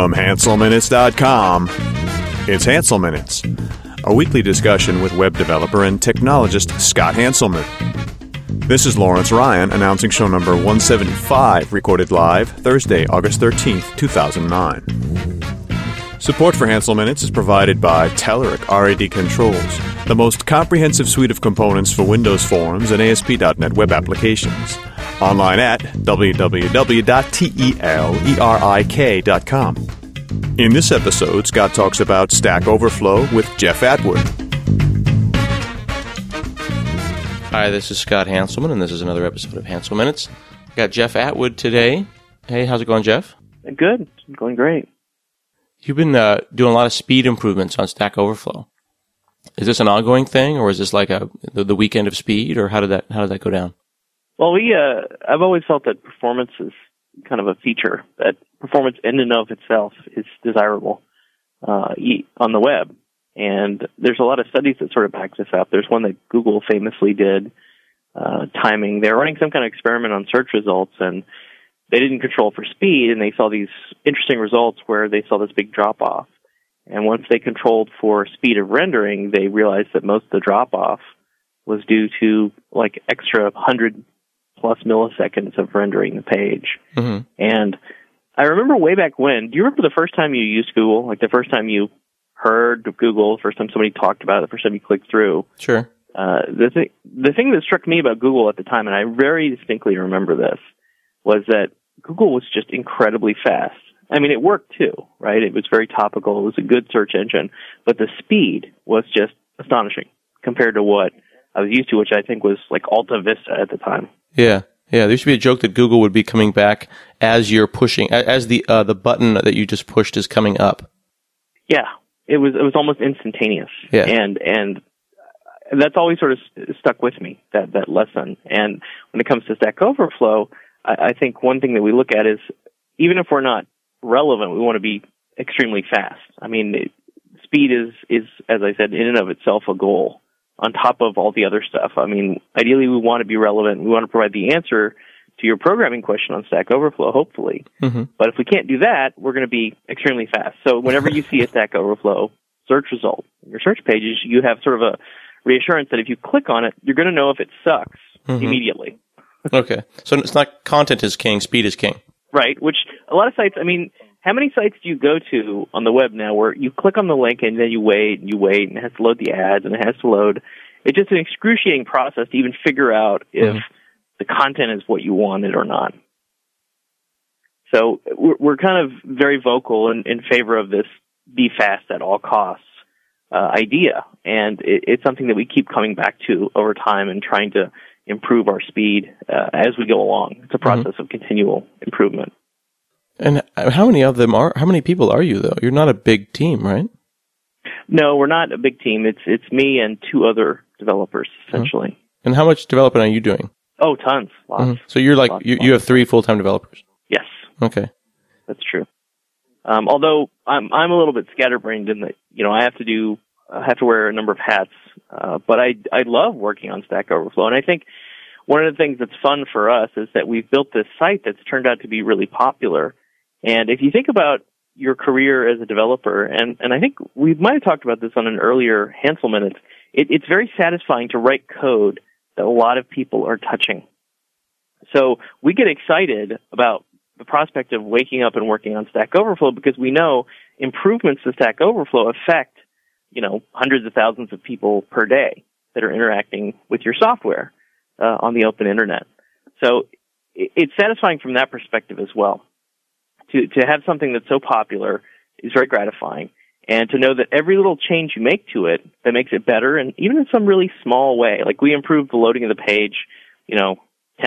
From HanselMinutes.com, it's Hansel Minutes, a weekly discussion with web developer and technologist Scott Hanselman. This is Lawrence Ryan announcing show number 175, recorded live Thursday, August 13th, 2009. Support for Hansel Minutes is provided by Telerik RAD Controls, the most comprehensive suite of components for Windows Forms and ASP.NET web applications. Online at www.telerik.com. In this episode, Scott talks about Stack Overflow with Jeff Atwood. Hi, this is Scott Hanselman, and this is another episode of Hansel Minutes. Got Jeff Atwood today. Hey, how's it going, Jeff? Good. It's going great. You've been doing a lot of speed improvements on Stack Overflow. Is this an ongoing thing, or is this like the weekend of speed, or how did that go down? Well, I've always felt that performance is kind of a feature, that performance in and of itself is desirable on the web. And there's a lot of studies that sort of back this up. There's one that Google famously did, timing. They're running some kind of experiment on search results, and they didn't control for speed, and they saw these interesting results where they saw this big drop-off. And once they controlled for speed of rendering, they realized that most of the drop-off was due to like extra 100+ milliseconds of rendering the page. Mm-hmm. And I remember way back when, do you remember the first time you used Google? Like the first time you heard of Google, the first time somebody talked about it, the first time you clicked through? Sure. The thing that struck me about Google at the time, and I very distinctly remember this, was that Google was just incredibly fast. I mean, it worked too, right? It was very topical. It was a good search engine. But the speed was just astonishing compared to what I was used to, which I think was like Alta Vista at the time. Yeah. There used to be a joke that Google would be coming back as you're pushing, as the button that you just pushed is coming up. Yeah. It was almost instantaneous. Yeah. And that's always sort of stuck with me, that lesson. And when it comes to Stack Overflow, I think one thing that we look at is, even if we're not relevant, we want to be extremely fast. I mean, speed is, as I said, in and of itself a goal on top of all the other stuff. I mean, ideally we want to be relevant. We want to provide the answer to your programming question on Stack Overflow, hopefully. Mm-hmm. But if we can't do that, we're going to be extremely fast. So whenever you see a Stack Overflow search result in your search pages, you have sort of a reassurance that if you click on it, you're going to know if it sucks immediately. Okay. So it's not content is king, speed is king. Right, which a lot of sites, I mean, how many sites do you go to on the web now where you click on the link and then you wait, and it has to load the ads, and it has to load. It's just an excruciating process to even figure out if the content is what you wanted or not. So we're kind of very vocal in favor of this be fast at all costs idea, and it's something that we keep coming back to over time and trying to improve our speed as we go along. It's a process of continual improvement. And how many people are you, though? You're not a big team, right? No, we're not a big team. It's me and two other developers, essentially. And how much developing are you doing? Oh, tons. Lots. So you're like, you have 3 full-time developers? Yes. Okay. That's true. Although I'm a little bit scatterbrained in that, I have to wear a number of hats. But I love working on Stack Overflow. And I think one of the things that's fun for us is that we've built this site that's turned out to be really popular. And if you think about your career as a developer, and I think we might have talked about this on an earlier Hansel Minutes, it's very satisfying to write code that a lot of people are touching. So we get excited about the prospect of waking up and working on Stack Overflow because we know improvements to Stack Overflow affect hundreds of thousands of people per day that are interacting with your software on the open internet. So it's satisfying from that perspective as well. To have something that's so popular is very gratifying, and to know that every little change you make to it that makes it better, and even in some really small way, like we improved the loading of the page, 10%.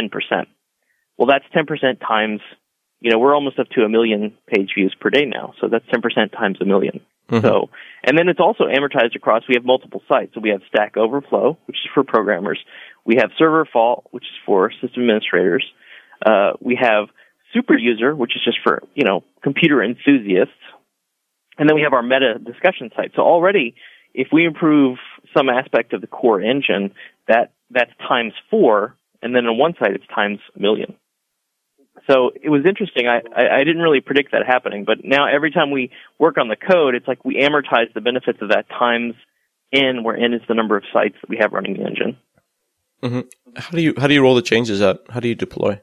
Well, that's 10% times, we're almost up to 1 million page views per day now, so that's 10% times 1 million. Mm-hmm. So, and then it's also amortized across. We have multiple sites. So we have Stack Overflow, which is for programmers. We have Server Fault, which is for system administrators. We have Super User, which is just for computer enthusiasts. And then we have our meta discussion site. So already, if we improve some aspect of the core engine, that's times 4, and then on one side it's times 1 million. So it was interesting. I didn't really predict that happening, but now every time we work on the code, it's like we amortize the benefits of that times n, where n is the number of sites that we have running the engine. Mm-hmm. How do you roll the changes out? How do you deploy?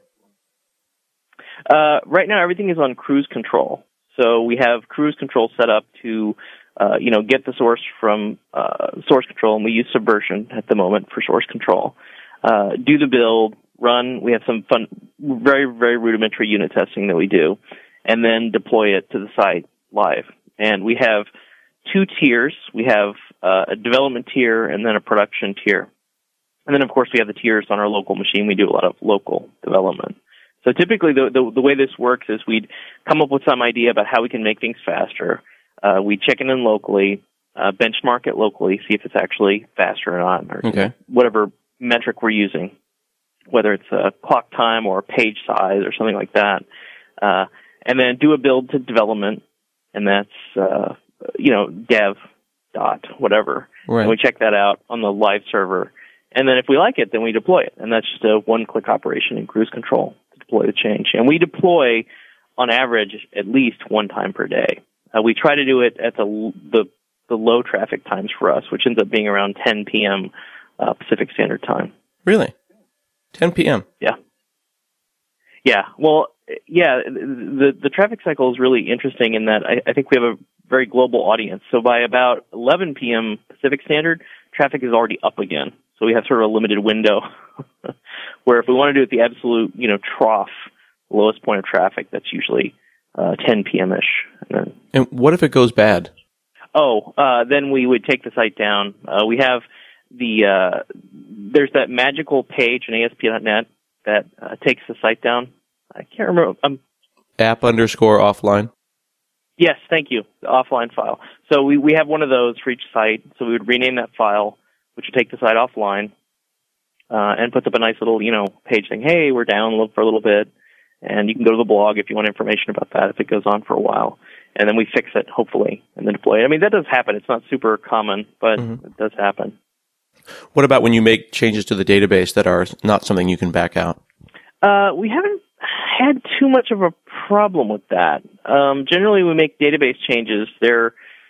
Right now, everything is on cruise control. So we have cruise control set up to, get the source from source control, and we use Subversion at the moment for source control. Do the build, run. We have some fun, very, very rudimentary unit testing that we do, and then deploy it to the site live. And we have 2 tiers. We have a development tier and then a production tier. And then, of course, we have the tiers on our local machine. We do a lot of local development. So typically the way this works is we'd come up with some idea about how we can make things faster. We check it in locally, benchmark it locally, see if it's actually faster or not, or whatever metric we're using, whether it's a clock time or a page size or something like that. And then do a build to development, and that's, dev dot whatever. Right. And we check that out on the live server. And then if we like it, then we deploy it. And that's just a one-click operation in cruise control to deploy the change. And we deploy, on average, at least one time per day. We try to do it at the low traffic times for us, which ends up being around 10 p.m. Pacific Standard Time. Really? 10 p.m.? Yeah. Yeah. Well, yeah, the traffic cycle is really interesting in that I think we have a very global audience. So by about 11 p.m. Pacific Standard, traffic is already up again. So we have sort of a limited window where if we want to do it at the absolute, trough, lowest point of traffic, that's usually 10 p.m.-ish. And what if it goes bad? Then we would take the site down. We have there's that magical page in ASP.NET that takes the site down. I can't remember. App_offline? Yes, thank you. The offline file. So we have one of those for each site. So we would rename that file, which would take the site offline, and puts up a nice little, page saying, hey, we're down for a little bit, and you can go to the blog if you want information about that if it goes on for a while. And then we fix it, hopefully, and then deploy it. I mean, that does happen. It's not super common, but it does happen. What about when you make changes to the database that are not something you can back out? We haven't had too much of a problem with that. Generally, we make database changes. They're,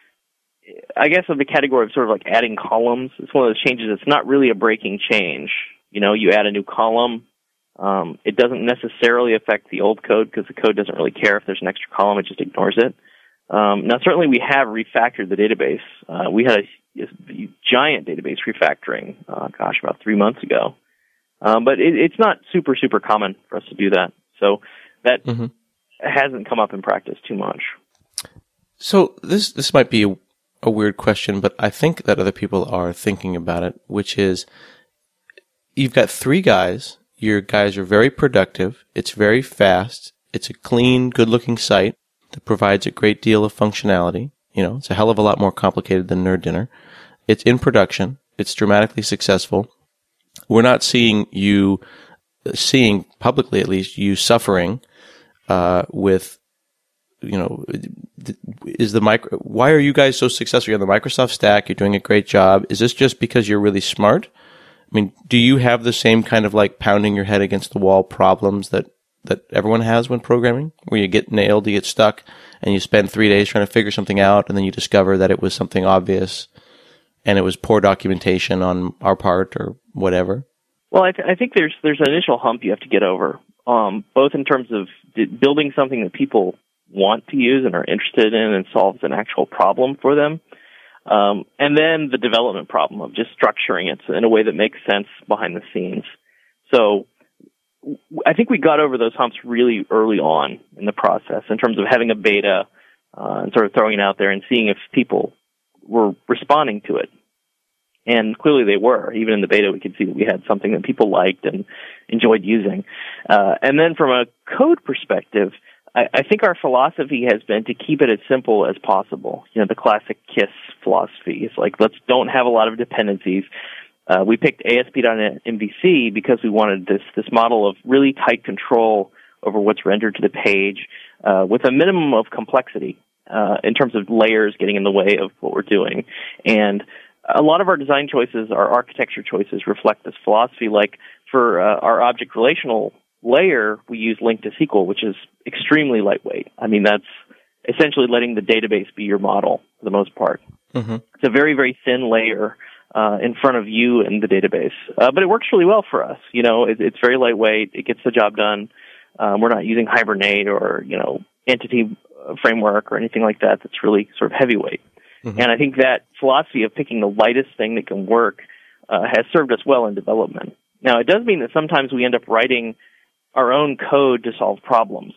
I guess, of the category of sort of like adding columns. It's one of those changes that's not really a breaking change. You add a new column. It doesn't necessarily affect the old code because the code doesn't really care if there's an extra column. It just ignores it. Now, certainly we have refactored the database. We had a giant database refactoring, about 3 months ago. But it's not super, super common for us to do that. So that hasn't come up in practice too much. So this might be a weird question, but I think that other people are thinking about it, which is you've got 3 guys. Your guys are very productive. It's very fast. It's a clean, good-looking site that provides a great deal of functionality. It's a hell of a lot more complicated than Nerd Dinner. It's in production. It's dramatically successful. We're not seeing publicly at least, you suffering with, why are you guys so successful? You're on the Microsoft stack. You're doing a great job. Is this just because you're really smart? I mean, do you have the same kind of like pounding your head against the wall problems that everyone has when programming, where you get nailed, you get stuck, and you spend 3 days trying to figure something out, and then you discover that it was something obvious, and it was poor documentation on our part or whatever? Well, I think there's an initial hump you have to get over, both in terms of building something that people want to use and are interested in and solves an actual problem for them. And then the development problem of just structuring it in a way that makes sense behind the scenes. So I think we got over those humps really early on in the process in terms of having a beta and sort of throwing it out there and seeing if people were responding to it. And clearly they were. Even in the beta, we could see that we had something that people liked and enjoyed using. And then from a code perspective, I think our philosophy has been to keep it as simple as possible. The classic KISS philosophy is like, don't have a lot of dependencies. We picked ASP.NET MVC because we wanted this model of really tight control over what's rendered to the page with a minimum of complexity in terms of layers getting in the way of what we're doing. And a lot of our design choices, our architecture choices reflect this philosophy. Like for our object relational layer, we use LINQ to SQL, which is extremely lightweight. I mean, that's essentially letting the database be your model for the most part. Mm-hmm. It's a very, very thin layer in front of you and the database. But it works really well for us. You know, it's very lightweight. It gets the job done. We're not using Hibernate or, you know, Entity Framework or anything like that that's really sort of heavyweight. Mm-hmm. And I think that philosophy of picking the lightest thing that can work has served us well in development. Now, it does mean that sometimes we end up writing our own code to solve problems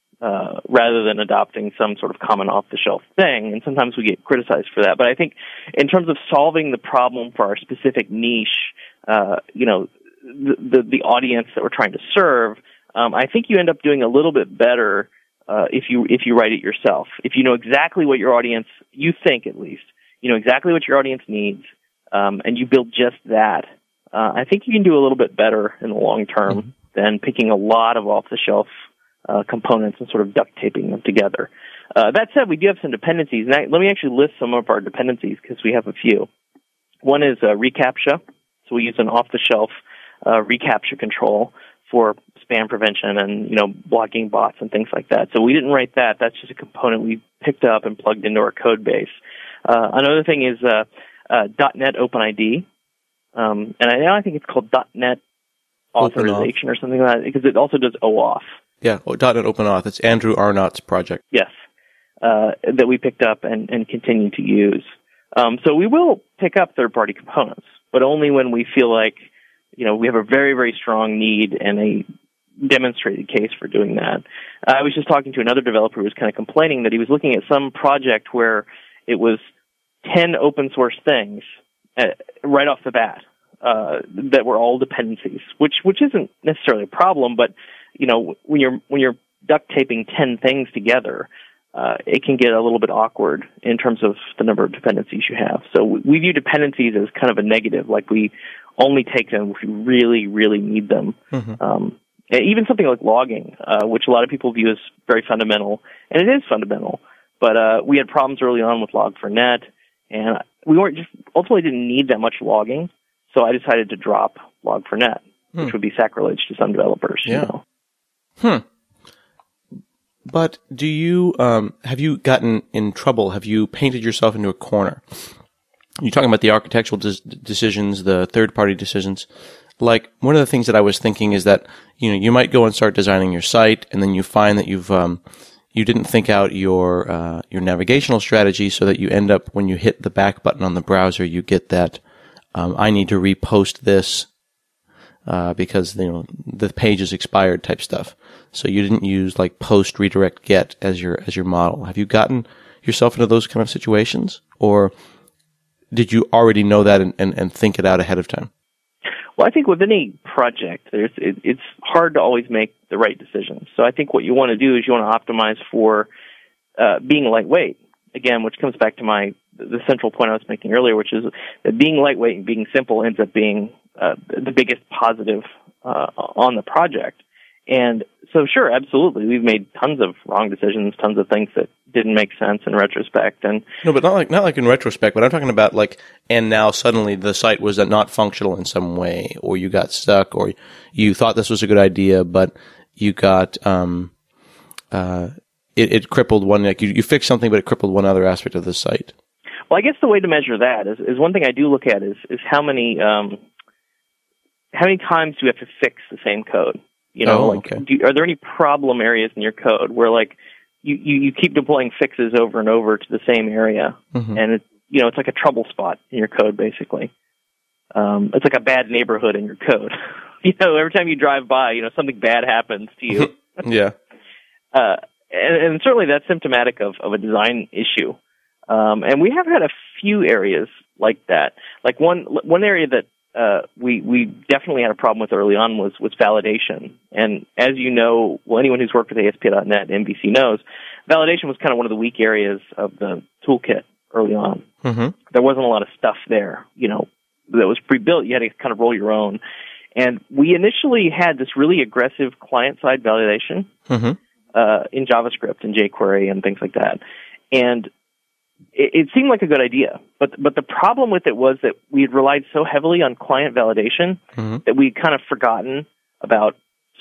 rather than adopting some sort of common off-the-shelf thing, and sometimes we get criticized for that. But I think in terms of solving the problem for our specific niche, you know, the audience that we're trying to serve, I think you end up doing a little bit better if you write it yourself. If you know exactly what your audience, you think at least, you know exactly what your audience needs, and you build just that, I think you can do a little bit better in the long term than picking a lot of off-the-shelf components and sort of duct taping them together. That said, we do have some dependencies. And let me actually list some of our dependencies because we have a few. One is reCAPTCHA. So we use an off-the-shelf reCAPTCHA control for spam prevention and, you know, blocking bots and things like that. So we didn't write that. That's just a component we picked up and plugged into our code base. Another thing is .NET OpenID. And I think it's called .NET Authorization or something like that because it also does OAuth. Yeah, .NET OpenAuth. It's Andrew Arnott's project. Yes, that we picked up and continue to use. So we will pick up third-party components, but only when we feel like, you know, we have a very, very strong need and a demonstrated case for doing that. I was just talking to another developer who was kind of complaining that he was looking at some project where it was 10 open source things right off the bat that were all dependencies, which isn't necessarily a problem, but you know, when you're duct taping 10 things together, it can get a little bit awkward in terms of the number of dependencies you have. So we view dependencies as kind of a negative, like we only take them if we really, really need them. Mm-hmm. Even something like logging, which a lot of people view as very fundamental, and it is fundamental, but we had problems early on with Log4Net, and we ultimately didn't need that much logging, so I decided to drop Log4Net, which would be sacrilege to some developers. Yeah. You know? But do you, have you gotten in trouble? Have you painted yourself into a corner? You're talking about the architectural decisions, the third-party decisions. Like, one of the things that I was thinking is that, you know, you might go and start designing your site, and then you find that you didn't think out your navigational strategy, so that you end up, when you hit the back button on the browser, you get that, I need to repost this, because, you know, the page is expired type stuff. So you didn't use like post redirect get as your model. Have you gotten yourself into those kind of situations, or did you already know that and think it out ahead of time? Well, I think with any project, it's hard to always make the right decisions. So I think what you want to do is you want to optimize for being lightweight. Again, which comes back to the central point I was making earlier, which is that being lightweight and being simple ends up being the biggest positive on the project. And so, sure, absolutely, we've made tons of wrong decisions, tons of things that didn't make sense in retrospect. And no, but not like in retrospect. But I'm talking about like, and now suddenly the site was not functional in some way, or you got stuck, or you thought this was a good idea, but you got it crippled one. Like you fixed something, but it crippled one other aspect of the site. Well, I guess the way to measure that is one thing I do look at is how many times do we have to fix the same code? You know, okay. Are there any problem areas in your code where like you keep deploying fixes over and over to the same area, and it's like a trouble spot in your code basically. It's like a bad neighborhood in your code. You know, every time you drive by, you know, something bad happens to you. Yeah. And certainly that's symptomatic of a design issue. And we have had a few areas like that. Like one area that we definitely had a problem with early on was validation. And as you know, well, anyone who's worked with ASP.NET and MVC knows, validation was kind of one of the weak areas of the toolkit early on. Mm-hmm. There wasn't a lot of stuff there, you know, that was pre-built. You had to kind of roll your own. And we initially had this really aggressive client-side validation in JavaScript and jQuery and things like that. And it seemed like a good idea, but the problem with it was that we had relied so heavily on client validation that we'd kind of forgotten about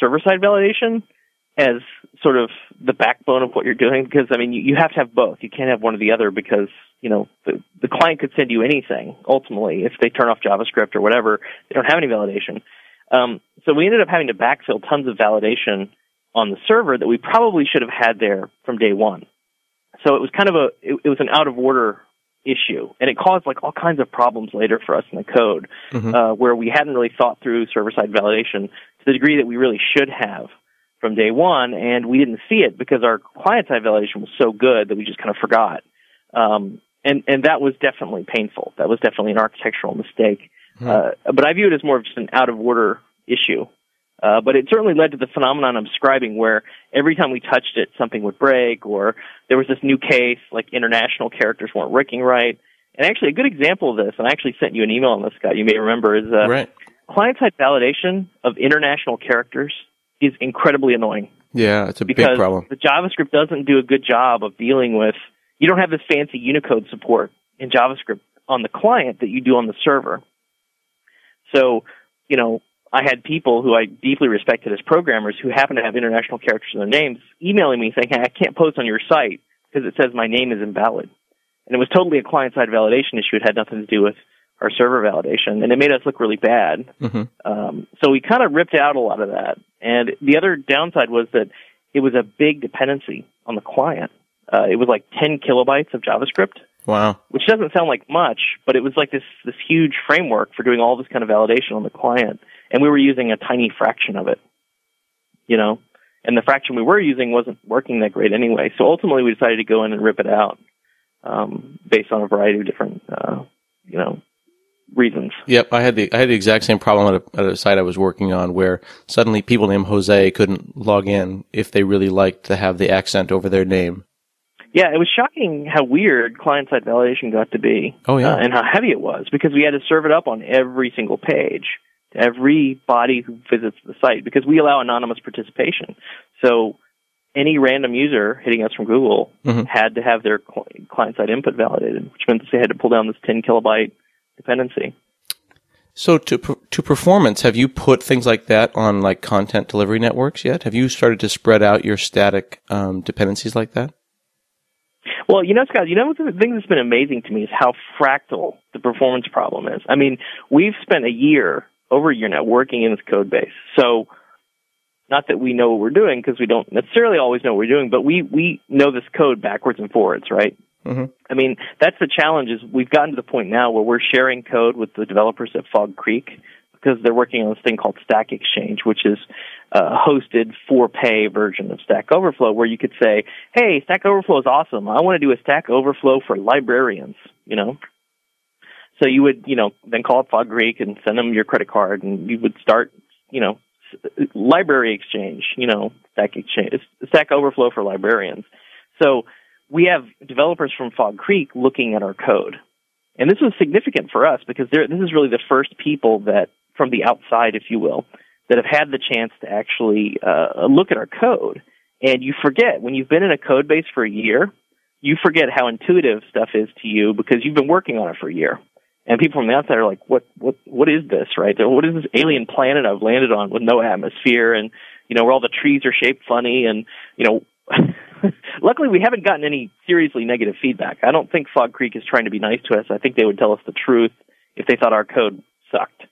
server-side validation as sort of the backbone of what you're doing, because, I mean, you have to have both. You can't have one or the other because, you know, the client could send you anything, ultimately. If they turn off JavaScript or whatever, they don't have any validation. So we ended up having to backfill tons of validation on the server that we probably should have had there from day one. So it was kind of it was an out-of-order issue, and it caused like all kinds of problems later for us in the code, where we hadn't really thought through server-side validation to the degree that we really should have from day one, and we didn't see it because our client-side validation was so good that we just kind of forgot. And that was definitely painful. That was definitely an architectural mistake. But I view it as more of just an out-of-order issue. But it certainly led to the phenomenon I'm describing, where every time we touched it, something would break, or there was this new case, like international characters weren't working right. And actually, a good example of this, and I actually sent you an email on this, Scott, you may remember, is client-side validation of international characters is incredibly annoying. Yeah, it's a big problem. The JavaScript doesn't do a good job of dealing with, you don't have this fancy Unicode support in JavaScript on the client that you do on the server. So, you know, I had people who I deeply respected as programmers who happen to have international characters in their names emailing me saying, hey, I can't post on your site because it says my name is invalid. And it was totally a client-side validation issue. It had nothing to do with our server validation, and it made us look really bad. So we kind of ripped out a lot of that. And the other downside was that it was a big dependency on the client. It was like 10 kilobytes of JavaScript. Wow. Which doesn't sound like much, but it was like this huge framework for doing all this kind of validation on the client. And we were using a tiny fraction of it, you know, and the fraction we were using wasn't working that great anyway. So ultimately we decided to go in and rip it out, based on a variety of different, you know, reasons. Yep, I had the exact same problem at a site I was working on, where suddenly people named Jose couldn't log in if they really liked to have the accent over their name. Yeah, it was shocking how weird client-side validation got to be. Oh, yeah. And how heavy it was, because we had to serve it up on every single page, to everybody who visits the site, because we allow anonymous participation. So any random user hitting us from Google had to have their client-side input validated, which meant that they had to pull down this 10 kilobyte dependency. So to performance, have you put things like that on like content delivery networks yet? Have you started to spread out your static dependencies like that? Well, you know, Scott, you know, the thing that's been amazing to me is how fractal the performance problem is. I mean, we've spent over a year now, working in this code base. So not that we know what we're doing, because we don't necessarily always know what we're doing, but we know this code backwards and forwards, right? I mean, that's the challenge, is we've gotten to the point now where we're sharing code with the developers at Fog Creek, because they're working on this thing called Stack Exchange, which is a hosted for-pay version of Stack Overflow, where you could say, hey, Stack Overflow is awesome. I want to do a Stack Overflow for librarians, you know? So you would, you know, then call up Fog Creek and send them your credit card, and you would start, you know, library exchange, you know, Stack Overflow for librarians. So we have developers from Fog Creek looking at our code. And this was significant for us, because this is really the first people that, from the outside, if you will, that have had the chance to actually look at our code. And you forget, when you've been in a code base for a year, you forget how intuitive stuff is to you, because you've been working on it for a year. And people from the outside are like, what is this, right? What is this alien planet I've landed on with no atmosphere, and, you know, where all the trees are shaped funny, and, you know, luckily we haven't gotten any seriously negative feedback. I don't think Fog Creek is trying to be nice to us. I think they would tell us the truth if they thought our code sucked.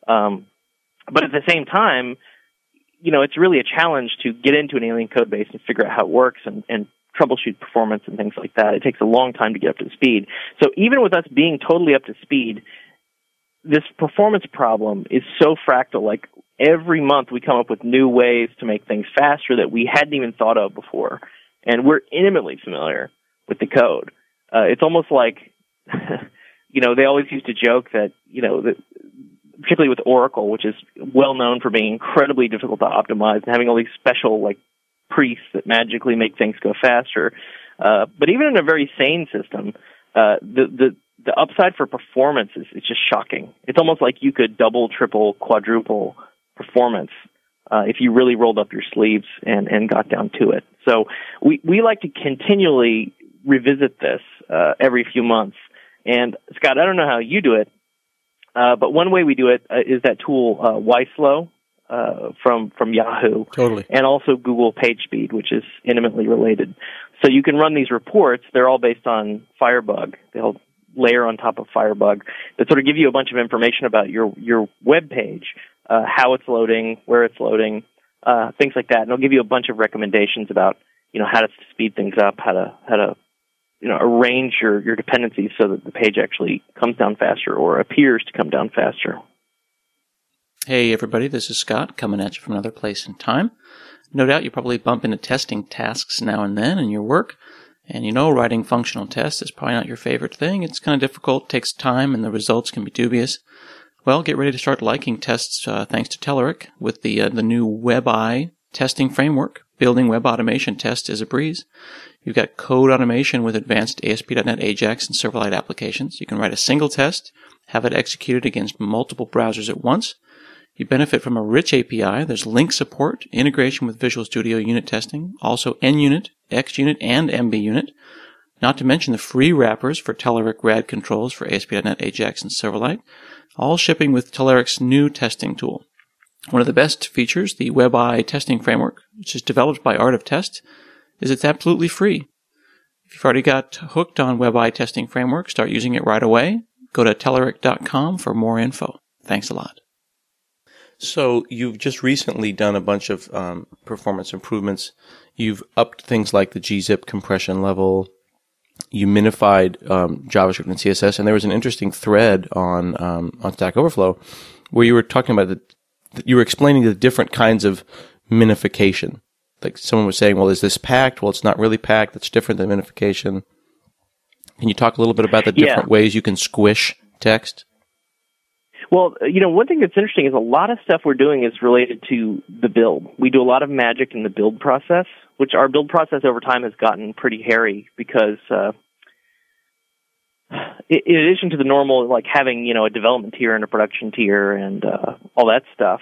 But at the same time, you know, it's really a challenge to get into an alien code base and figure out how it works and troubleshoot performance and things like that. It takes a long time to get up to speed. So even with us being totally up to speed, this performance problem is so fractal. Like, every month we come up with new ways to make things faster that we hadn't even thought of before. And we're intimately familiar with the code. It's almost like, you know, they always used to joke that, you know, that particularly with Oracle, which is well known for being incredibly difficult to optimize and having all these special, like, priests that magically make things go faster. But even in a very sane system, the upside for performance is just shocking. It's almost like you could double, triple, quadruple performance if you really rolled up your sleeves and got down to it. So we like to continually revisit this every few months. And, Scott, I don't know how you do it, but one way we do it is that tool, YSlow, from Yahoo. Totally. And also Google PageSpeed, which is intimately related. So you can run these reports. They're all based on Firebug. They'll layer on top of Firebug that sort of give you a bunch of information about your web page, how it's loading, where it's loading, things like that. And it'll give you a bunch of recommendations about, how to speed things up, how to arrange your dependencies so that the page actually comes down faster or appears to come down faster. Hey everybody, this is Scott coming at you from another place and time. No doubt you probably bump into testing tasks now and then in your work, and writing functional tests is probably not your favorite thing. It's kind of difficult, takes time, and the results can be dubious. Well, get ready to start liking tests thanks to Telerik with the new WebEye testing framework. Building web automation tests is a breeze. You've got code automation with advanced ASP.NET Ajax and Silverlight applications. You can write a single test, have it executed against multiple browsers at once. You benefit from a rich API. There's link support, integration with Visual Studio unit testing, also NUnit, XUnit, and MBUnit. Not to mention the free wrappers for Telerik RAD controls for ASP.NET Ajax and Silverlight, all shipping with Telerik's new testing tool. One of the best features, the WebEye testing framework, which is developed by Art of Test, is it's absolutely free. If you've already got hooked on WebEye testing framework, start using it right away. Go to Telerik.com for more info. Thanks a lot. So you've just recently done a bunch of performance improvements. You've upped things like the gzip compression level. You minified JavaScript and CSS, and there was an interesting thread on Stack Overflow where you were talking about you were explaining the different kinds of minification. Like someone was saying, well, is this packed? Well, it's not really packed. That's different than minification. Can you talk a little bit about the different ways you can squish text? Well, one thing that's interesting is a lot of stuff we're doing is related to the build. We do a lot of magic in the build process, which our build process over time has gotten pretty hairy because in addition to the normal, like having, a development tier and a production tier and all that stuff,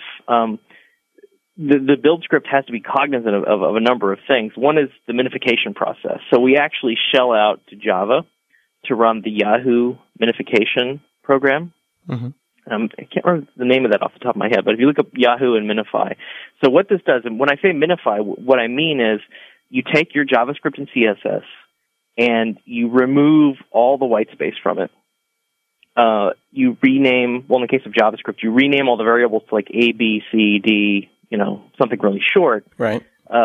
the build script has to be cognizant of a number of things. One is the minification process. So we actually shell out to Java to run the Yahoo minification program. Mm-hmm. I can't remember the name of that off the top of my head, but if you look up Yahoo and Minify. So what this does, and when I say Minify, what I mean is you take your JavaScript and CSS and you remove all the white space from it. You rename, in the case of JavaScript, you rename all the variables to like A, B, C, D, something really short. Right.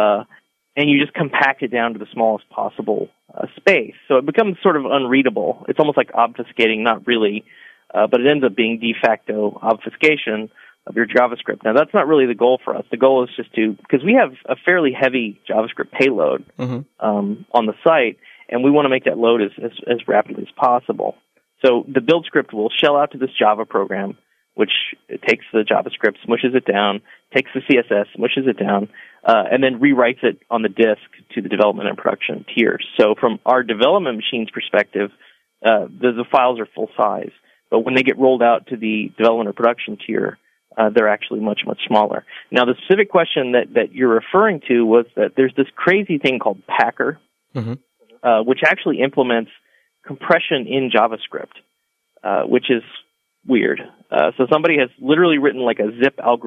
And you just compact it down to the smallest possible space. So it becomes sort of unreadable. It's almost like obfuscating, not really. But it ends up being de facto obfuscation of your JavaScript. Now, that's not really the goal for us. The goal is just because we have a fairly heavy JavaScript payload on the site, and we want to make that load as rapidly as possible. So the build script will shell out to this Java program, which takes the JavaScript, smushes it down, takes the CSS, smushes it down, and then rewrites it on the disk to the development and production tiers. So from our development machine's perspective, the files are full size. But when they get rolled out to the development or production tier, they're actually much, much smaller. Now, the specific question that you're referring to was that there's this crazy thing called Packer, which actually implements compression in JavaScript, which is weird. So somebody has literally written like a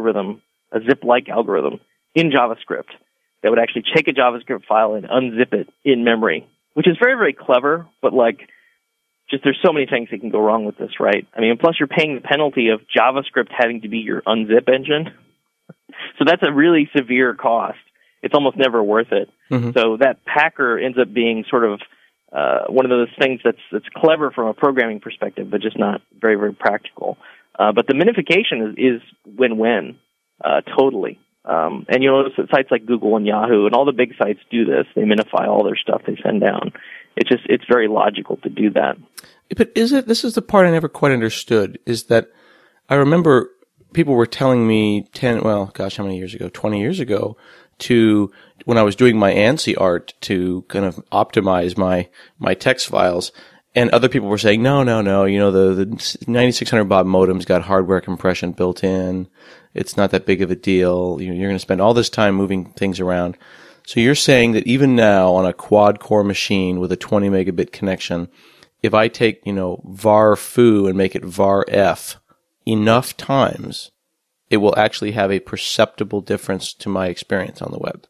zip-like algorithm in JavaScript that would actually take a JavaScript file and unzip it in memory, which is very, very clever, but just there's so many things that can go wrong with this, right? I mean, plus you're paying the penalty of JavaScript having to be your unzip engine. So that's a really severe cost. It's almost never worth it. Mm-hmm. So that Packer ends up being sort of one of those things that's clever from a programming perspective, but just not very, very practical. But the minification is win-win, totally. And you'll notice that sites like Google and Yahoo and all the big sites do this. They minify all their stuff they send down. It's very logical to do that. But this is the part I never quite understood, is that I remember people were telling me how many years ago? 20 years ago, when I was doing my ANSI art to kind of optimize my text files. And other people were saying, no, the 9600 baud modem's got hardware compression built in. It's not that big of a deal. You're going to spend all this time moving things around. So you're saying that even now on a quad-core machine with a 20 megabit connection, if I take, var foo and make it var f enough times, it will actually have a perceptible difference to my experience on the web?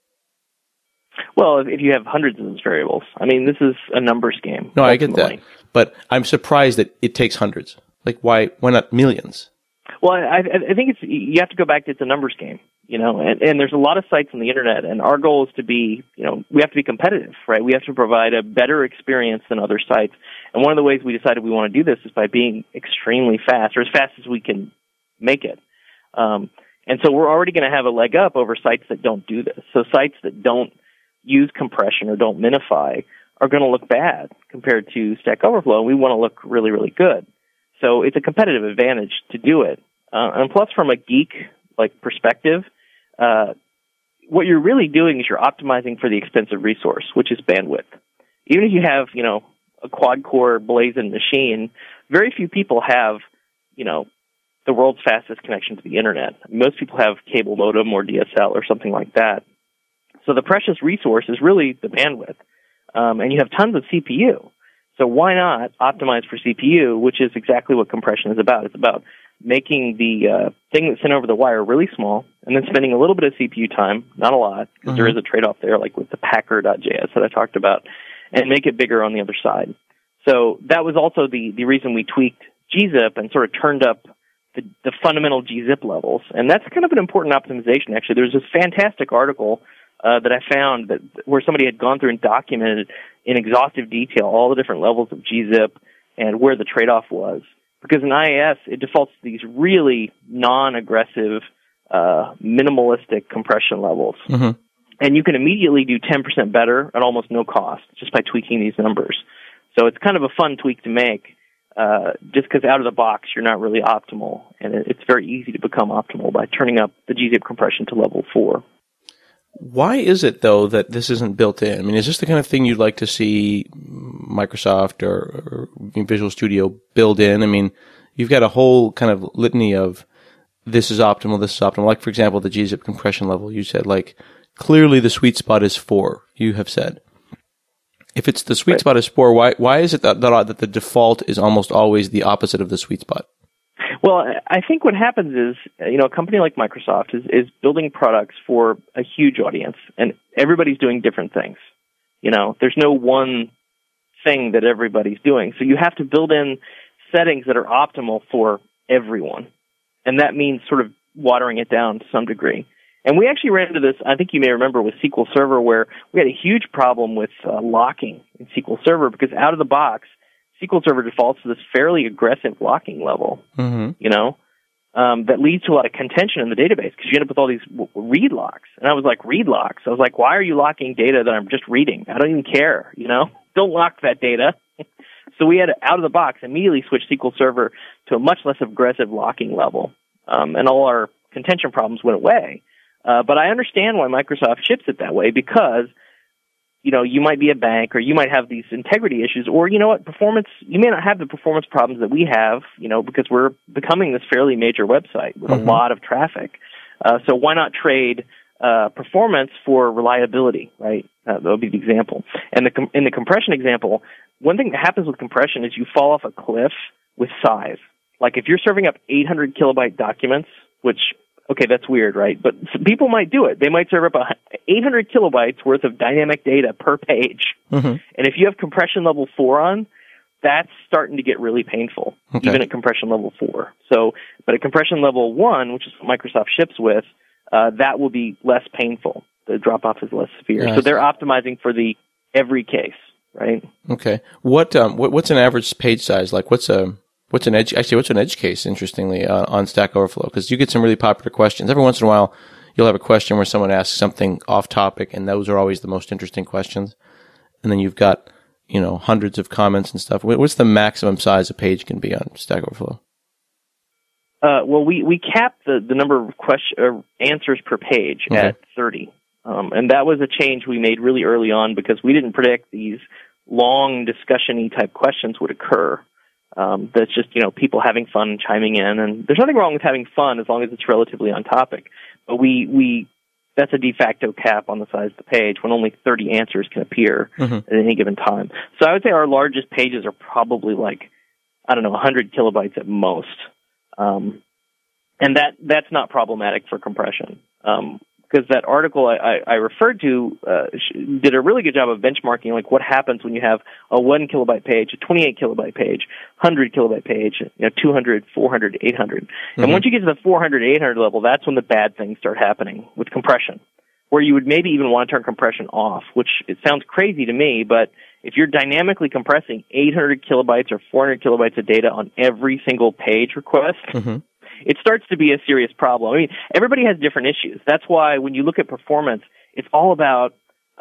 Well, if you have hundreds of those variables, I mean, this is a numbers game. No, I get that. But I'm surprised that it takes hundreds. Like, why not millions? Well, I think you have to go back to it's a numbers game, and there's a lot of sites on the internet, and our goal is to be, we have to be competitive, right? We have to provide a better experience than other sites. And one of the ways we decided we want to do this is by being extremely fast, or as fast as we can make it. And so we're already going to have a leg up over sites that don't do this. So sites that don't use compression or don't minify are going to look bad compared to Stack Overflow, and we want to look really, really good. So it's a competitive advantage to do it. And plus, from a geek perspective, what you're really doing is you're optimizing for the expensive resource, which is bandwidth. Even if you have, a quad-core Blazing machine, very few people have, the world's fastest connection to the internet. Most people have cable modem or DSL or something like that. So the precious resource is really the bandwidth. And you have tons of CPU. So why not optimize for CPU, which is exactly what compression is about. It's about making the thing that's sent over the wire really small and then spending a little bit of CPU time, not a lot, because there is a trade-off there, like with the Packer.js that I talked about, and make it bigger on the other side. So that was also the reason we tweaked gzip and sort of turned up the fundamental gzip levels. And that's kind of an important optimization, actually. There's this fantastic article that I found where somebody had gone through and documented in exhaustive detail all the different levels of gzip and where the trade-off was. Because in IIS, it defaults to these really non-aggressive, minimalistic compression levels. Mm-hmm. And you can immediately do 10% better at almost no cost just by tweaking these numbers. So it's kind of a fun tweak to make, just because out of the box you're not really optimal. And it's very easy to become optimal by turning up the gzip compression to level 4. Why is it, though, that this isn't built in? I mean, is this the kind of thing you'd like to see Microsoft or Visual Studio build in? I mean, you've got a whole kind of litany of this is optimal, this is optimal. Like, for example, the gzip compression level. You said, clearly the sweet spot is 4, you have said. If it's the sweet spot is 4, why is it that the default is almost always the opposite of the sweet spot? Well, I think what happens is, a company like Microsoft is building products for a huge audience, and everybody's doing different things. There's no one thing that everybody's doing. So you have to build in settings that are optimal for everyone. And that means sort of watering it down to some degree. And we actually ran into this, I think you may remember, with SQL Server, where we had a huge problem with locking in SQL Server because out of the box, SQL Server defaults to this fairly aggressive locking level, that leads to a lot of contention in the database because you end up with all these read locks. And I was like, read locks? I was like, why are you locking data that I'm just reading? I don't even care, Don't lock that data. So we had to, out of the box, immediately switch SQL Server to a much less aggressive locking level. And all our contention problems went away. But I understand why Microsoft ships it that way because you might be a bank or you might have these integrity issues or, performance, you may not have the performance problems that we have, because we're becoming this fairly major website with a lot of traffic. So why not trade performance for reliability, right? That would be the example. And in the compression example, one thing that happens with compression is you fall off a cliff with size. Like if you're serving up 800 kilobyte documents, which okay, that's weird, right? But people might do it. They might serve up 800 kilobytes worth of dynamic data per page. Mm-hmm. And if you have compression level 4 on, that's starting to get really painful, even at compression level 4. So, but at compression level 1, which is what Microsoft ships with, that will be less painful. The drop-off is less severe. So they're optimizing for the every case, right? Okay. What's an average page size? Like what's an edge case, interestingly, on Stack Overflow? Because you get some really popular questions. Every once in a while, you'll have a question where someone asks something off topic, and those are always the most interesting questions. And then you've got, hundreds of comments and stuff. What's the maximum size a page can be on Stack Overflow? Well, we capped the number of answers per page at 30. And that was a change we made really early on because we didn't predict these long discussion-y type questions would occur. That's just, people having fun and chiming in. And there's nothing wrong with having fun as long as it's relatively on topic. But that's a de facto cap on the size of the page when only 30 answers can appear at any given time. So I would say our largest pages are probably 100 kilobytes at most. And And that's not problematic for compression. Because that article I referred to did a really good job of benchmarking like what happens when you have a 1 kilobyte page, a 28 kilobyte page, 100 kilobyte page, 200, 400, 800. And once you get to the 400, 800 level, that's when the bad things start happening with compression, where you would maybe even want to turn compression off, which it sounds crazy to me, but if you're dynamically compressing 800 kilobytes or 400 kilobytes of data on every single page request, it starts to be a serious problem. I mean, everybody has different issues. That's why when you look at performance, it's all about,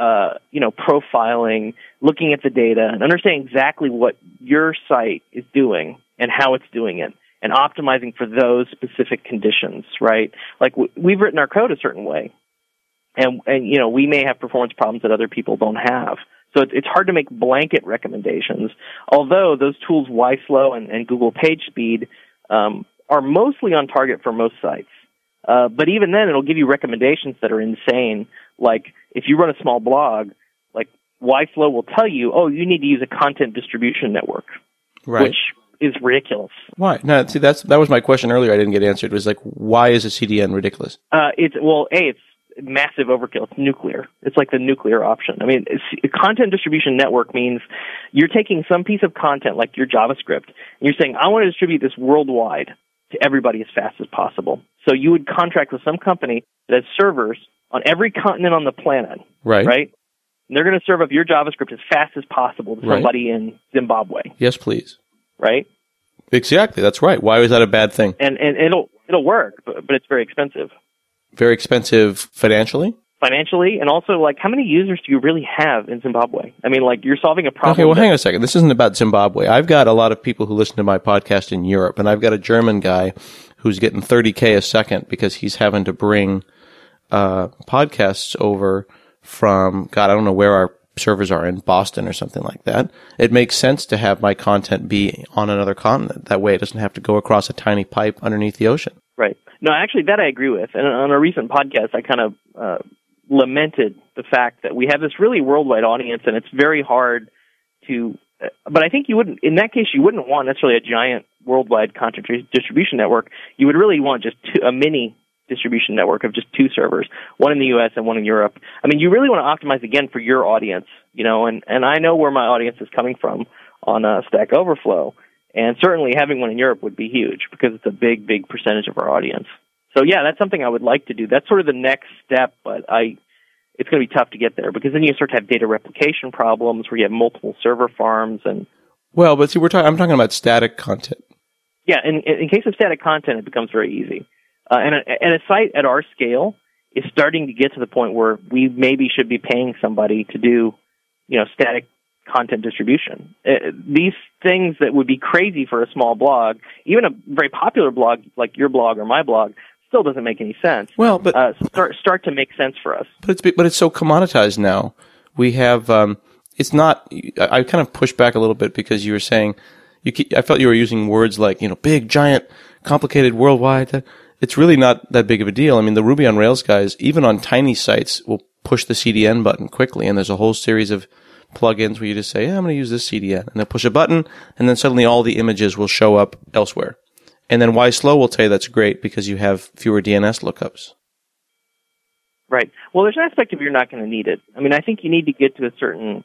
profiling, looking at the data, and understanding exactly what your site is doing and how it's doing it, and optimizing for those specific conditions, right? Like, we've written our code a certain way, and we may have performance problems that other people don't have. So it's hard to make blanket recommendations, although those tools, YSlow and Google PageSpeed, are mostly on target for most sites. But even then, it'll give you recommendations that are insane. Like, if you run a small blog, like YSlow will tell you, oh, you need to use a content distribution network, which is ridiculous. Why? No, see, that was my question earlier. I didn't get answered. It was like, why is a CDN ridiculous? It's massive overkill. It's nuclear. It's like the nuclear option. I mean, a content distribution network means you're taking some piece of content, like your JavaScript, and you're saying, I want to distribute this worldwide to everybody as fast as possible. So you would contract with some company that has servers on every continent on the planet, right? And they're going to serve up your JavaScript as fast as possible to somebody in Zimbabwe. Yes, please. Right? Exactly. That's right. Why is that a bad thing? And it'll work, but it's very expensive. Very expensive financially? Financially, and also, like, how many users do you really have in Zimbabwe? I mean, like, you're solving a problem. Okay, well, hang on a second. This isn't about Zimbabwe. I've got a lot of people who listen to my podcast in Europe, and I've got a German guy who's getting $30K a second because he's having to bring podcasts over from, God, I don't know where our servers are, in Boston or something like that. It makes sense to have my content be on another continent. That way it doesn't have to go across a tiny pipe underneath the ocean. Right. No, actually, that I agree with. And on a recent podcast, I kind of lamented the fact that we have this really worldwide audience, and it's very hard to. But I think you wouldn't, in that case, you wouldn't want necessarily a giant worldwide content distribution network. You would really want just a mini distribution network of just 2 servers, one in the U.S. and one in Europe. I mean, you really want to optimize, again, for your audience, and I know where my audience is coming from on Stack Overflow. And certainly having one in Europe would be huge because it's a big, big percentage of our audience. So, yeah, that's something I would like to do. That's sort of the next step, but it's going to be tough to get there because then you start to have data replication problems where you have multiple server farms. Well, but see, I'm talking about static content. Yeah, in case of static content, it becomes very easy. And a site at our scale is starting to get to the point where we maybe should be paying somebody to do, static content distribution. These things that would be crazy for a small blog, even a very popular blog like your blog or my blog, still doesn't make any sense. Well, but start to make sense for us. But it's so commoditized now. We have it's not. I kind of pushed back a little bit because you were saying I felt you were using words like big, giant, complicated, worldwide. It's really not that big of a deal. I mean, the Ruby on Rails guys, even on tiny sites, will push the CDN button quickly, and there's a whole series of plugins where you just say, I'm going to use this CDN, and they'll push a button, and then suddenly all the images will show up elsewhere. And then YSlow will tell you that's great because you have fewer DNS lookups. Right. Well, there's an aspect of you're not going to need it. I mean, I think you need to get to a certain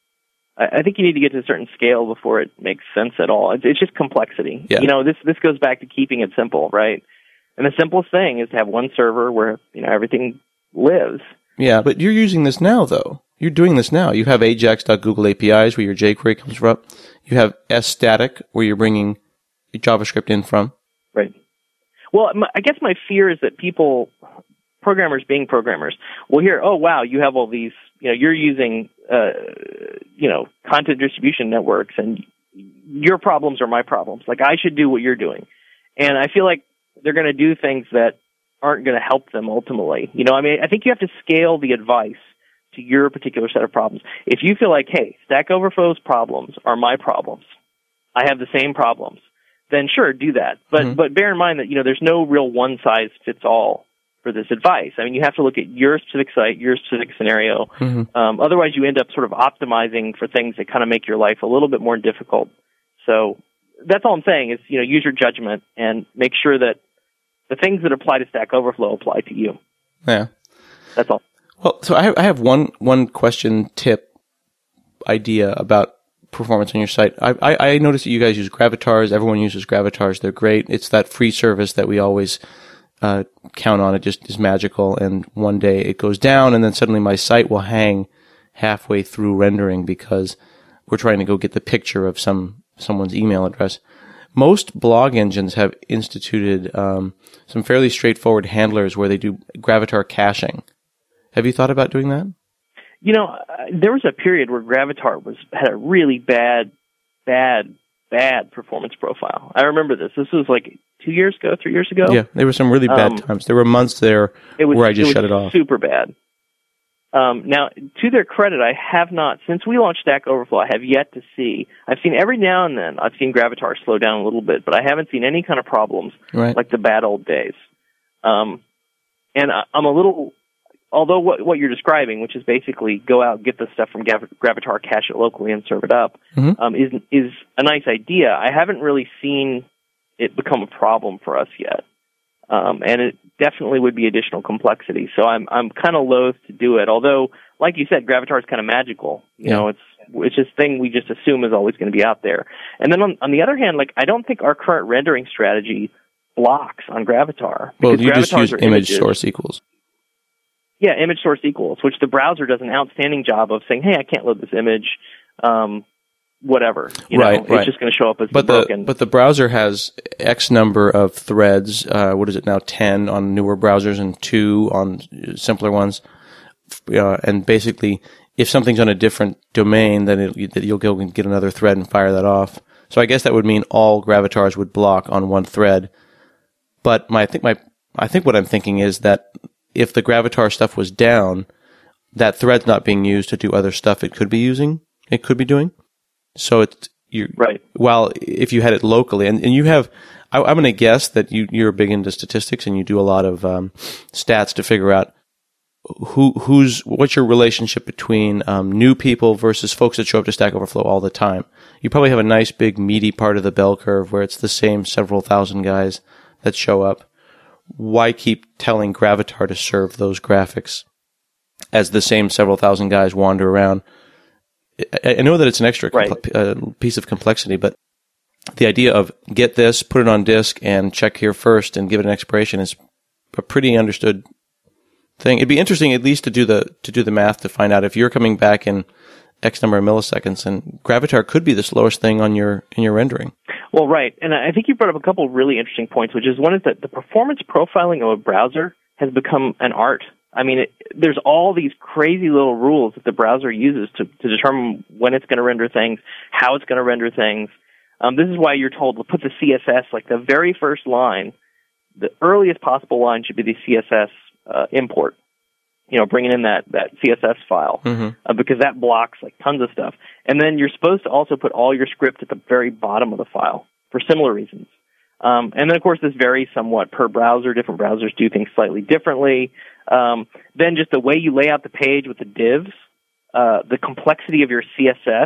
scale before it makes sense at all. It's just complexity. Yeah. This goes back to keeping it simple, right? And the simplest thing is to have one server where everything lives. Yeah, but you're using this now, though. You're doing this now. You have ajax.google APIs where your jQuery comes from. You have sstatic where you're bringing JavaScript in from. Right. Well, I guess my fear is that programmers being programmers, will hear, oh, wow, you have all these, you're using, content distribution networks, and your problems are my problems. Like, I should do what you're doing. And I feel like they're going to do things that aren't going to help them ultimately. I think you have to scale the advice to your particular set of problems. If you feel like, hey, Stack Overflow's problems are my problems, I have the same problems, then sure, do that. But bear in mind that, there's no real one-size-fits-all for this advice. I mean, you have to look at your specific site, your specific scenario. Otherwise, you end up sort of optimizing for things that kind of make your life a little bit more difficult. So that's all I'm saying is, use your judgment and make sure that the things that apply to Stack Overflow apply to you. Yeah. That's all. Well, so I have one question, tip, idea about performance on your site. I noticed that you guys use Gravitars. Everyone uses Gravitars. They're great. It's that free service that we always count on. It just is magical. And one day it goes down, and then suddenly my site will hang halfway through rendering because we're trying to go get the picture of someone's email address. Most blog engines have instituted some fairly straightforward handlers where they do Gravatar caching. Have you thought about doing that? You know, there was a period where Gravatar had a really bad performance profile. I remember this. This was like 2 years ago, 3 years ago. Yeah, there were some really bad times. There were months there where I just shut it off. Super bad. Now, to their credit, I have not, since we launched Stack Overflow, I have yet to see, I've seen every now and then, I've seen Gravatar slow down a little bit, but I haven't seen any kind of problems like the bad old days. And I'm a little, although what you're describing, which is basically go out, get the stuff from Gravatar, cache it locally, and serve it up, is a nice idea. I haven't really seen it become a problem for us yet. And it definitely would be additional complexity. So I'm kind of loath to do it. Although, like you said, Gravatar is kind of magical. You know, it's this thing we just assume is always going to be out there. And then on the other hand, like I don't think our current rendering strategy blocks on Gravatar. Well, you just use image source equals. Yeah, image source equals, which the browser does an outstanding job of saying, hey, I can't load this image. Whatever, it's just going to show up as broken. But the browser has X number of threads. What is it now? 10 on newer browsers and 2 on simpler ones. And basically, if something's on a different domain, then you'll go and get another thread and fire that off. So I guess that would mean all Gravatars would block on one thread. But I think what I'm thinking is that if the Gravatar stuff was down, that thread's not being used to do other stuff it could be doing. So right. Well, if you had it locally, and you have, I'm going to guess that you're big into statistics and you do a lot of stats to figure out what's your relationship between new people versus folks that show up to Stack Overflow all the time. You probably have a nice big meaty part of the bell curve where it's the same several thousand guys that show up. Why keep telling Gravatar to serve those graphics as the same several thousand guys wander around? I know that it's an extra piece of complexity, but the idea of get this, put it on disk, and check here first and give it an expiration is a pretty understood thing. It'd be interesting at least to do the math to find out if you're coming back in X number of milliseconds, and Gravatar could be the slowest thing in your rendering. Well, right, and I think you brought up a couple of really interesting points, which is one is that the performance profiling of a browser has become an art. I mean, there's all these crazy little rules that the browser uses to determine when it's going to render things, how it's going to render things. This is why you're told to put the CSS, like the very first line, the earliest possible line should be the CSS import. Bringing in that CSS file, because that blocks like tons of stuff. And then you're supposed to also put all your script at the very bottom of the file for similar reasons. And then, of course, this varies somewhat per browser. Different browsers do things slightly differently. Then just the way you lay out the page with the divs, the complexity of your CSS,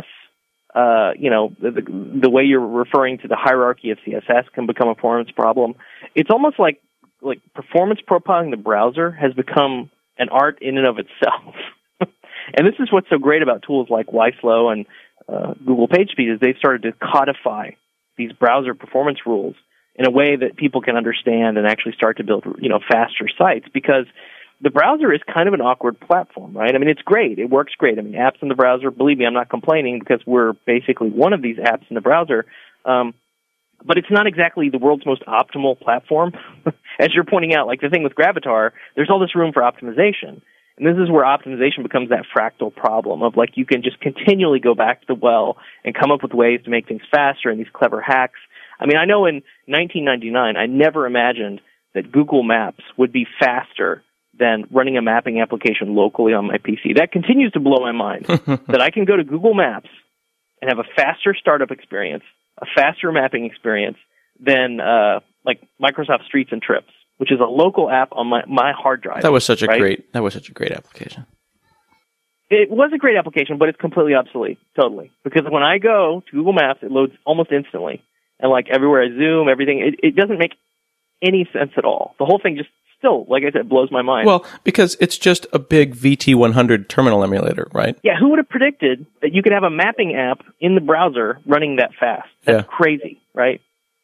the way you're referring to the hierarchy of CSS can become a performance problem. It's almost like performance profiling the browser has become an art in and of itself. And this is what's so great about tools like YSlow and Google PageSpeed is they've started to codify these browser performance rules in a way that people can understand and actually start to build, faster sites, because the browser is kind of an awkward platform, right? I mean, it's great. It works great. I mean, apps in the browser, believe me, I'm not complaining because we're basically one of these apps in the browser. But it's not exactly the world's most optimal platform. As you're pointing out, like the thing with Gravatar, there's all this room for optimization. And this is where optimization becomes that fractal problem of like you can just continually go back to the well and come up with ways to make things faster and these clever hacks. I mean, I know in 1999, I never imagined that Google Maps would be faster than running a mapping application locally on my PC. That continues to blow my mind, that I can go to Google Maps and have a faster startup experience, a faster mapping experience than like Microsoft Streets and Trips, which is a local app on my hard drive. That was such a great application. It was a great application, but it's completely obsolete, totally. Because when I go to Google Maps, it loads almost instantly. And like everywhere I zoom, everything, it doesn't make any sense at all. The whole thing just still, like I said, blows my mind. Well, because it's just a big VT100 terminal emulator, right? Yeah, who would have predicted that you could have a mapping app in the browser running that fast? That's crazy, right?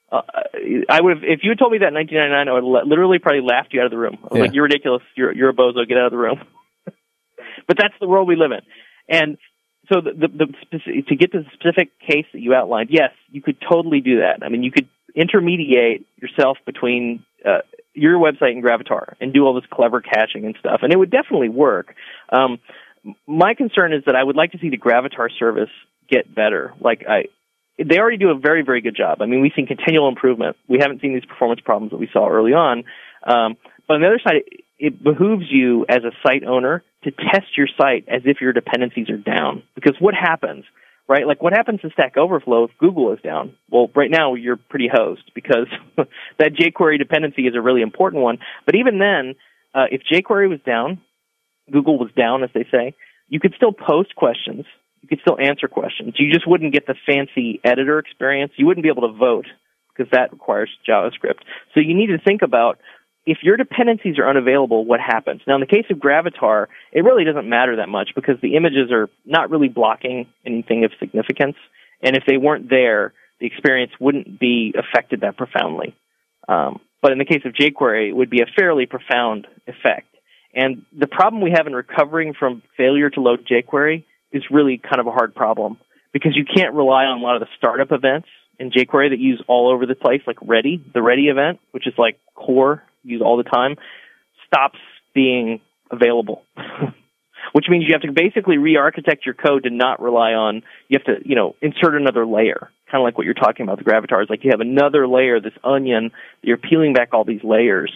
I would have, if you had told me that in 1999, I would have literally probably laughed you out of the room. I was like, "You're ridiculous. You're a bozo. Get out of the room." But that's the world we live in. And so to get to the specific case that you outlined, yes, you could totally do that. I mean, you could intermediate yourself between your website and Gravatar and do all this clever caching and stuff, and it would definitely work. My concern is that I would like to see the Gravatar service get better. They already do a very, very good job. I mean, we've seen continual improvement. We haven't seen these performance problems that we saw early on. But on the other side, it behooves you as a site owner to test your site as if your dependencies are down. Because what happens, right? Like, what happens to Stack Overflow if Google is down? Well, right now, you're pretty hosed because that jQuery dependency is a really important one. But even then, if jQuery was down, Google was down, as they say, you could still post questions. You could still answer questions. You just wouldn't get the fancy editor experience. You wouldn't be able to vote because that requires JavaScript. So you need to think about, if your dependencies are unavailable, what happens? Now, in the case of Gravatar, it really doesn't matter that much because the images are not really blocking anything of significance. And if they weren't there, the experience wouldn't be affected that profoundly. But in the case of jQuery, it would be a fairly profound effect. And the problem we have in recovering from failure to load jQuery is really kind of a hard problem because you can't rely on a lot of the startup events in jQuery that you use all over the place, like Ready, the Ready event, which is like core, used all the time, stops being available, which means you have to basically re-architect your code to not rely on, you have to, insert another layer, kind of like what you're talking about, the Gravatar. Is like you have another layer, this onion, you're peeling back all these layers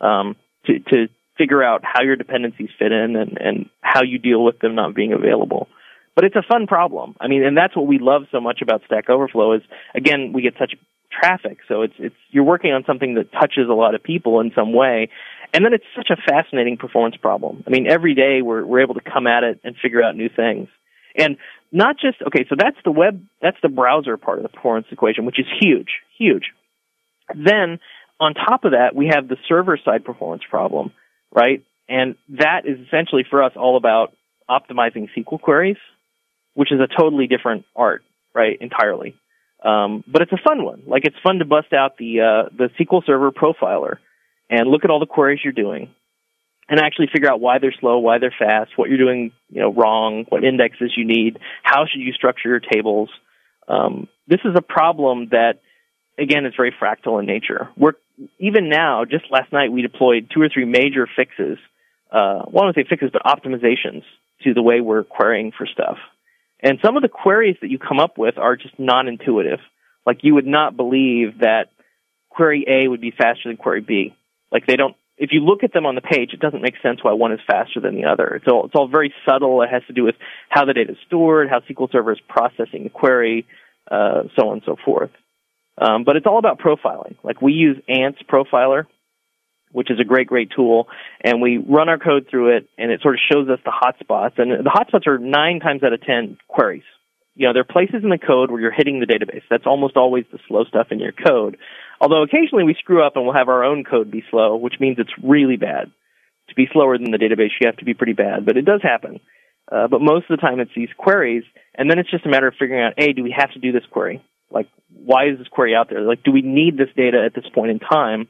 to figure out how your dependencies fit in and how you deal with them not being available. But it's a fun problem. I mean, and that's what we love so much about Stack Overflow is, again, we get such traffic. So it's you're working on something that touches a lot of people in some way. And then it's such a fascinating performance problem. I mean, every day we're able to come at it and figure out new things. And not just, okay, so that's the browser part of the performance equation, which is huge, huge. Then on top of that, we have the server-side performance problem, right? And that is essentially for us all about optimizing SQL queries, which is a totally different art, right, entirely. But it's a fun one. Like, it's fun to bust out the SQL Server profiler and look at all the queries you're doing and actually figure out why they're slow, why they're fast, what you're doing, wrong, what indexes you need, how should you structure your tables. This is a problem that, again, is very fractal in nature. Even now, just last night, we deployed 2 or 3 major fixes. Well, I don't say fixes, but optimizations to the way we're querying for stuff. And some of the queries that you come up with are just non-intuitive. Like, you would not believe that query A would be faster than query B. Like, if you look at them on the page, it doesn't make sense why one is faster than the other. It's all very subtle. It has to do with how the data is stored, how SQL Server is processing the query, so on and so forth. But it's all about profiling. Like, we use Ants Profiler, which is a great, great tool, and we run our code through it, and it sort of shows us the hotspots. And the hotspots are 9 times out of 10 queries. There are places in the code where you're hitting the database. That's almost always the slow stuff in your code. Although occasionally we screw up and we'll have our own code be slow, which means it's really bad. To be slower than the database, you have to be pretty bad, but it does happen. But most of the time it's these queries, and then it's just a matter of figuring out, A, do we have to do this query? Like, why is this query out there? Like, do we need this data at this point in time?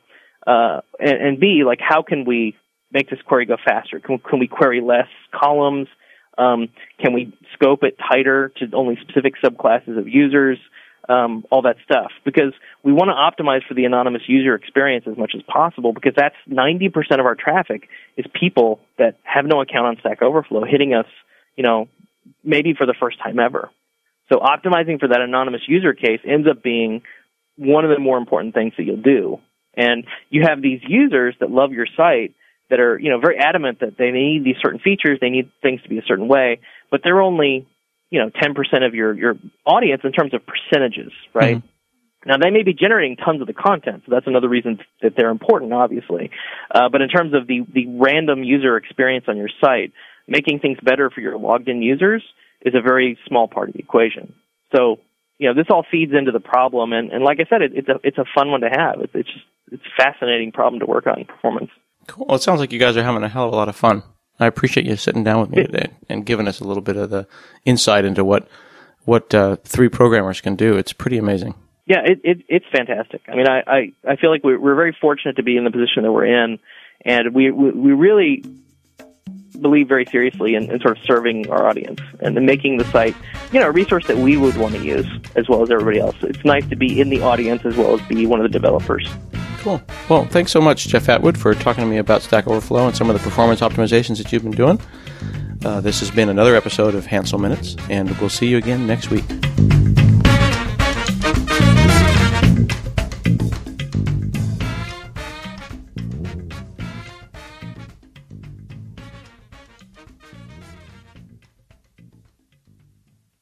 And B, like, how can we make this query go faster? Can we query less columns? Can we scope it tighter to only specific subclasses of users? All that stuff. Because we want to optimize for the anonymous user experience as much as possible, because that's 90% of our traffic is people that have no account on Stack Overflow hitting us, maybe for the first time ever. So optimizing for that anonymous user case ends up being one of the more important things that you'll do. And you have these users that love your site that are, very adamant that they need these certain features, they need things to be a certain way, but they're only, 10% of your audience in terms of percentages, right? Mm-hmm. Now, they may be generating tons of the content, so that's another reason that they're important, obviously. But in terms of the random user experience on your site, making things better for your logged-in users is a very small part of the equation. So, this all feeds into the problem, and like I said, it's a fun one to have. It's fascinating problem to work on, performance. Cool. Well, it sounds like you guys are having a hell of a lot of fun. I appreciate you sitting down with me today and giving us a little bit of the insight into what three programmers can do. It's pretty amazing. Yeah, it's fantastic. I mean, I feel like we're very fortunate to be in the position that we're in, and we really believe very seriously in sort of serving our audience and making the site, a resource that we would want to use as well as everybody else. It's nice to be in the audience as well as be one of the developers. Cool. Well, thanks so much, Jeff Atwood, for talking to me about Stack Overflow and some of the performance optimizations that you've been doing. This has been another episode of Hansel Minutes, and we'll see you again next week.